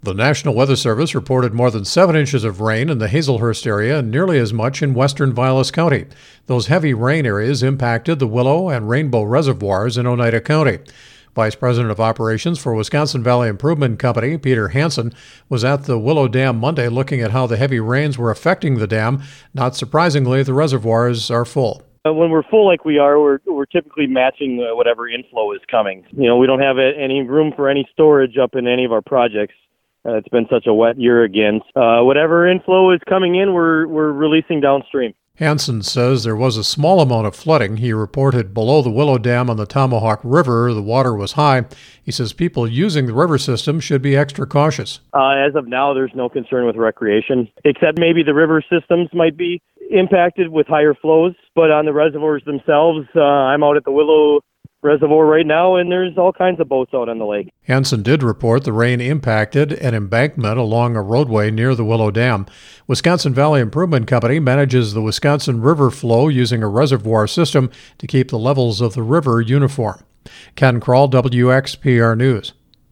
The National Weather Service reported more than 7 inches of rain in the Hazelhurst area and nearly as much in western Vilas County. Those heavy rain areas impacted the Willow and Rainbow reservoirs in Oneida County. Vice President of Operations for Wisconsin Valley Improvement Company, Peter Hansen, was at the Willow Dam Monday looking at how the heavy rains were affecting the dam. Not surprisingly, the reservoirs are full. When we're full like we are, we're typically matching whatever inflow is coming. We don't have any room for any storage up in any of our projects. It's been such a wet year again. Whatever inflow is coming in, we're releasing downstream. Hansen says there was a small amount of flooding. He reported below the Willow Dam on the Tomahawk River, the water was high. He says people using the river system should be extra cautious. As of now, there's no concern with recreation, except maybe the river systems might be impacted with higher flows. But on the reservoirs themselves, I'm out at the Willow Reservoir right now, and there's all kinds of boats out on the lake. Hansen did report the rain impacted an embankment along a roadway near the Willow Dam. Wisconsin Valley Improvement Company manages the Wisconsin River flow using a reservoir system to keep the levels of the river uniform. Ken Kroll, WXPR News.